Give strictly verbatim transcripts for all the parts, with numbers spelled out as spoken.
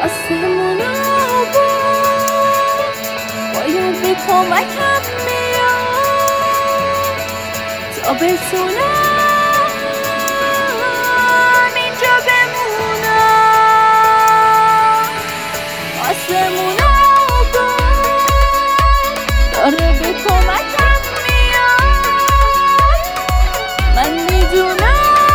آسمونا با باید به کمکم بیاد تا بتونم اینجا بمونم. آسمونا با داره به کمکم میاد، من میدونم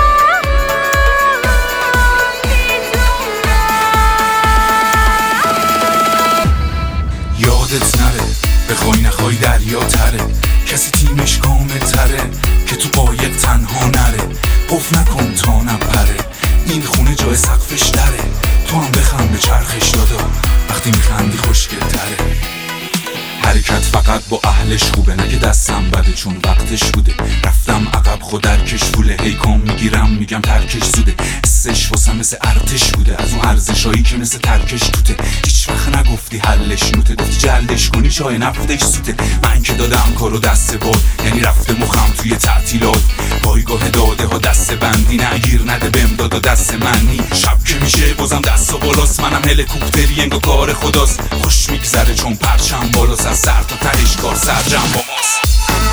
یادت نره بخوای نخوای دریا تره، کسی تیمش کامل تره که تو قایق تنها نره. قفل نکن تا نپره، این خونه جای سقفش دره. تو هم بخند به چرخش دادا، وقتی میخندی خوشگل تره. حرکت فقط با اهلش خوبه، نه که دستم بده چون وقتش بوده. رفتم عقب خود درکش فوله، هی کام میگیرم میگم ترکش زوده. حسش واسم مثل ارتش بوده، از اون ارزشایی که مثل ترکش توته. هیچ وقت نگفتی حلش نوته، گفتی جلدش کنی چای نفتش سوته. من که دادم کارو دست باد، یعنی رفته مخم توی تعطیلات. پایگاه داده ها دست بندی، نگیر نده بهم دادا دست منی. شب که میشه بازم دست و بالاست، منم هلیکوپتری انگار کار خداست. خوش میگذره چون پرچم بالاست، از سر تا تهش کار سرجم با ماست.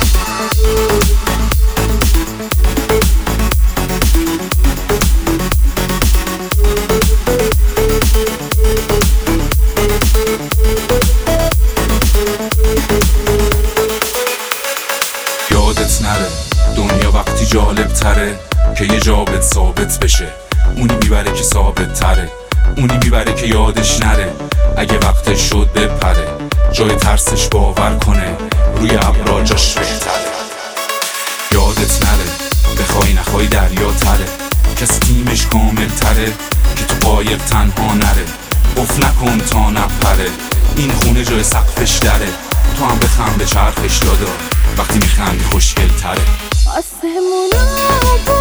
یادت نره دنیا وقتی جالب تره که یه جابت ثابت بشه. اونی میبره که ثابت تره، اونی میبره که یادش نره. اگه وقتش شد بپره، جای ترسش باور کنه، روی ابرا جاش بهتره. یادت نره بخوای نخوای دریا تره، کسی تیمش کامل تره که تو قایق تنها نره. قفل نکن تا نپره، این خونه جای سقفش دره. تو هم بخند به چرخش دادا، وقتی میخندی خوشگل تره. آسمونا با